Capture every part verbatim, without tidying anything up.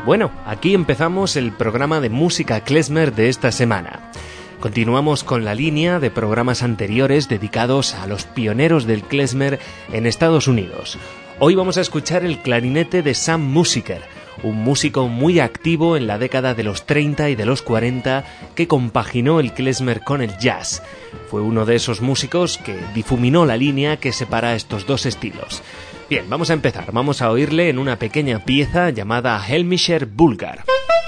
Bueno, aquí empezamos el programa de música klezmer de esta semana. Continuamos con la línea de programas anteriores dedicados a los pioneros del klezmer en Estados Unidos. Hoy vamos a escuchar el clarinete de Sam Musiker, un músico muy activo en la década de los treinta y de los cuarenta que compaginó el klezmer con el jazz. Fue uno de esos músicos que difuminó la línea que separa estos dos estilos. Bien, vamos a empezar. Vamos a oírle en una pequeña pieza llamada Helmischer Bulgar.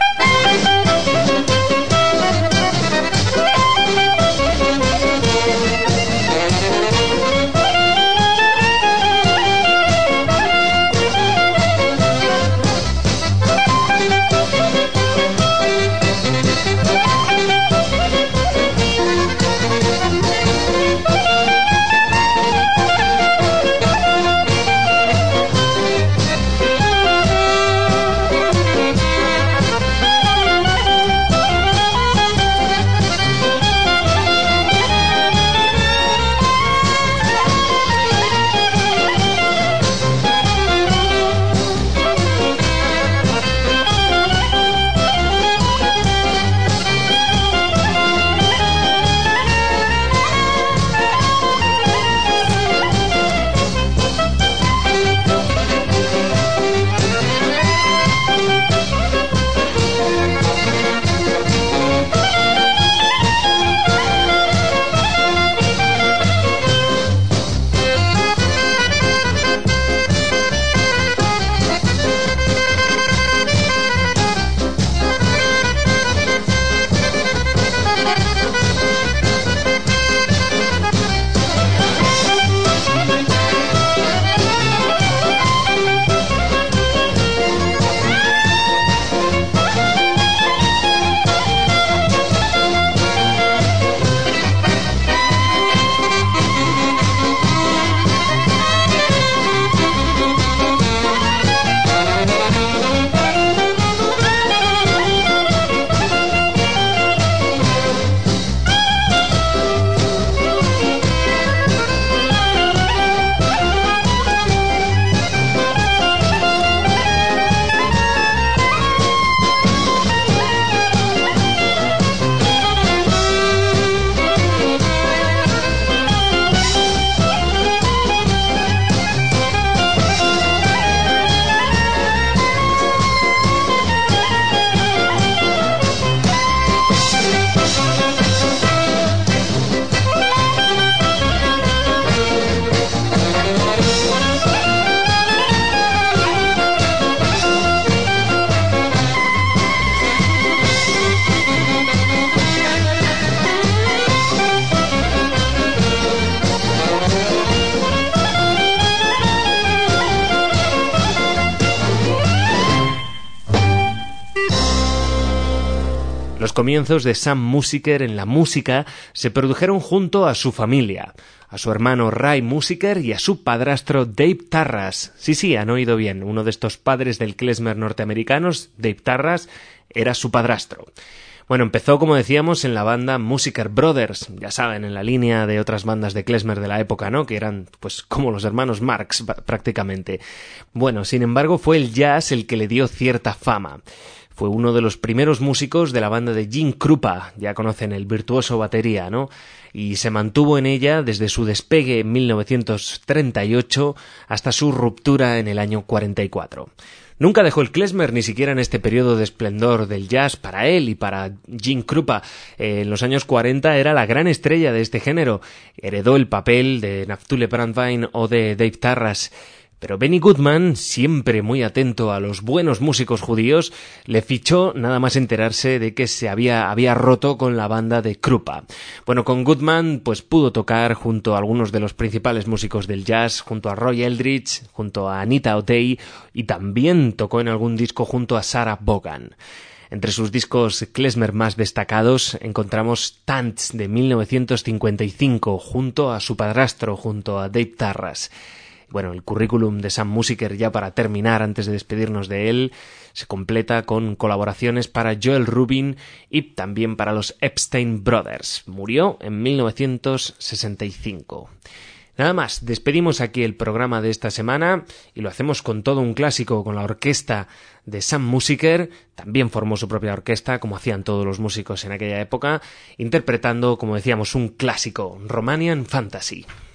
Los comienzos de Sam Musiker en la música se produjeron junto a su familia, a su hermano Ray Musiker y a su padrastro Dave Tarras. Sí, sí, han oído bien, uno de estos padres del klezmer norteamericanos, Dave Tarras, era su padrastro. Bueno, empezó, como decíamos, en la banda Musiker Brothers, ya saben, en la línea de otras bandas de klezmer de la época, ¿no?, que eran, pues, como los hermanos Marx, prácticamente. Bueno, sin embargo, fue el jazz el que le dio cierta fama. Fue uno de los primeros músicos de la banda de Gene Krupa, ya conocen, el virtuoso batería, ¿no? Y se mantuvo en ella desde su despegue en mil novecientos treinta y ocho hasta su ruptura en el año cuarenta y cuatro. Nunca dejó el klezmer, ni siquiera en este periodo de esplendor del jazz para él y para Gene Krupa. Eh, en los años cuarenta era la gran estrella de este género. Heredó el papel de Naftule Brandwein o de Dave Tarras. Pero Benny Goodman, siempre muy atento a los buenos músicos judíos, le fichó nada más enterarse de que se había, había roto con la banda de Krupa. Bueno, con Goodman pues pudo tocar junto a algunos de los principales músicos del jazz, junto a Roy Eldridge, junto a Anita O'Day, y también tocó en algún disco junto a Sarah Vaughan. Entre sus discos klezmer más destacados encontramos Tanz de mil novecientos cincuenta y cinco, junto a su padrastro, junto a Dave Tarras. Bueno, el currículum de Sam Musiker, ya para terminar, antes de despedirnos de él, se completa con colaboraciones para Joel Rubin y también para los Epstein Brothers. Murió en mil novecientos sesenta y cinco. Nada más, despedimos aquí el programa de esta semana y lo hacemos con todo un clásico, con la orquesta de Sam Musiker. También formó su propia orquesta, como hacían todos los músicos en aquella época, interpretando, como decíamos, un clásico, Romanian Fantasy.